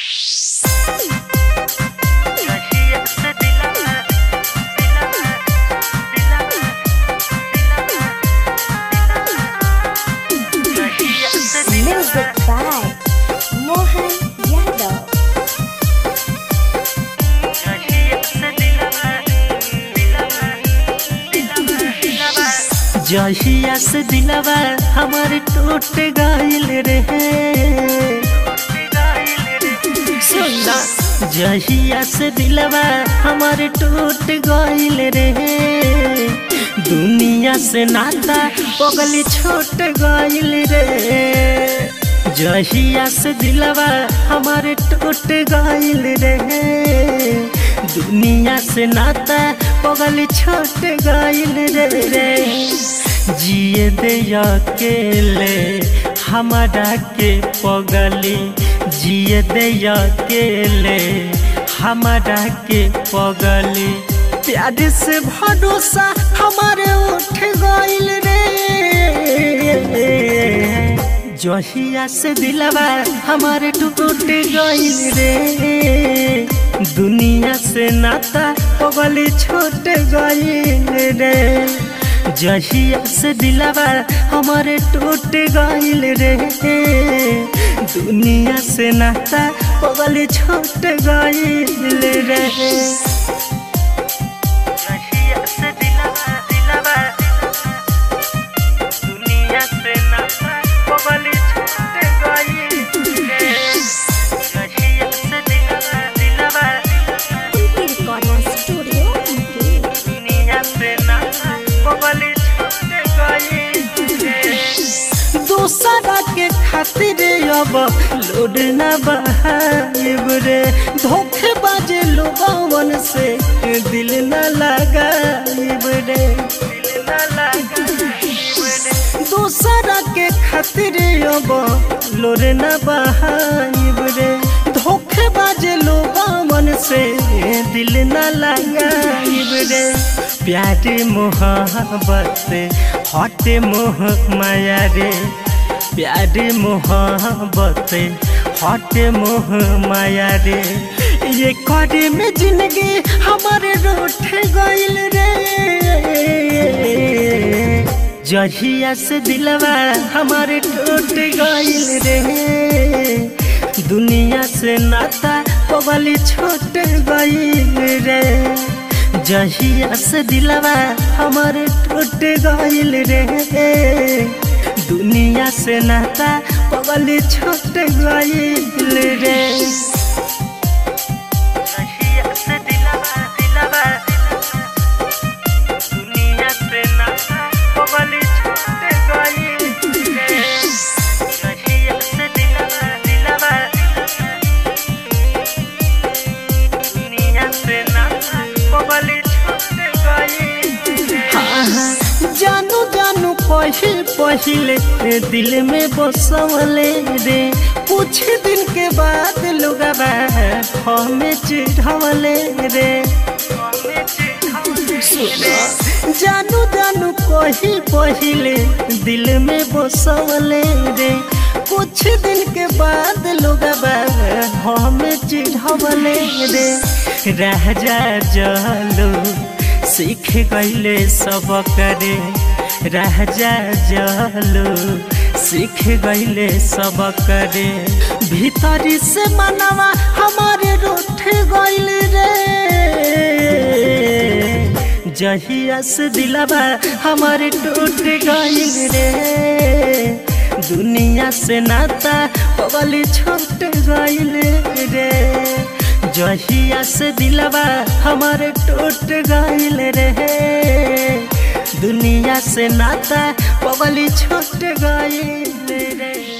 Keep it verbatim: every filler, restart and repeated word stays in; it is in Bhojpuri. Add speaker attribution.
Speaker 1: Music by Mohan Yadav.
Speaker 2: जहिया से दिलवा हमारे टूट गइल रहे सुनना जहिया से दिलवा हमारे टूट गइल रहे दुनिया से नाता पगली छोट गइल रे जहिया से दिलवा हमारे टूट गइल रहे दुनिया से नाता पगली छोट गइल रे जिए दे अकेले हमारा के पगली जिए दे अकेले हमारा के पगली प्यार से भरोसा हमारे उठ गइल रे जहिया से दिलवा हमारे टूट गइल रे दुनिया से नाता पगली छोट गइल रे जहिया से दिलवा हमारे टूट गइल रे दुनिया से नाता पगली छोट गइल रे जहिया से दिलवा दिलवा दुनिया से नाता पगली छोट गइल रे जहिया से दिलवा दिलवा
Speaker 1: Recording Studio.
Speaker 2: दुनिया से नाता पगली छोट गइल रे दूसरा के खातिर अब लोड ना बहाइब रे धोखेबाज लोगवन से दिल ना लगाइब रे दिल ना लगाइब रे दूसरा के खातिर अब लोड ना बहाइब रे धोखेबाज लोगवन से दिल ना लगाइब रे प्यार मोहब्बत हट मोह माया रे प्यार मोहब्बत हट मोह माया रे ये करे में जिंदगी हमारे रूठ गइल रे जहिया से दिलवा हमारे टूट गइल रे दुनिया से नाता पगली छोट गइल रे जहिया से दिलवा हमारे टूट गइल रे दुनिया से नाता पगली छोट गइल रे जहिया से दिलवा दिलवा दुनिया से नाता पगली छोट गइल रे जहिया से दिलवा दिलवा दुनिया से नाता पगली छोट गइल रे जानू जानू पहिल पहिले दिल में बसवले रे कुछ दिन के बाद लोगवा हमें चिढ़वले रे जानू जानू पहिल पहिले दिल में बसवले रे कुछ दिन के बाद लोगवा हमें चिढ़वले रे रह जा जलो सीख गइले सब करे रह जा जलो सीख गइले सब करे भीतरी से मनवा हमारे रूठ गइल रे जहिया से दिलवा हमारे टूट गइल रे दुनिया से नाता पगली छोट गइल रे जहिया से दिलवा हमारे टूट गइल रे दुनिया से नाता पगली छोट गइल रे।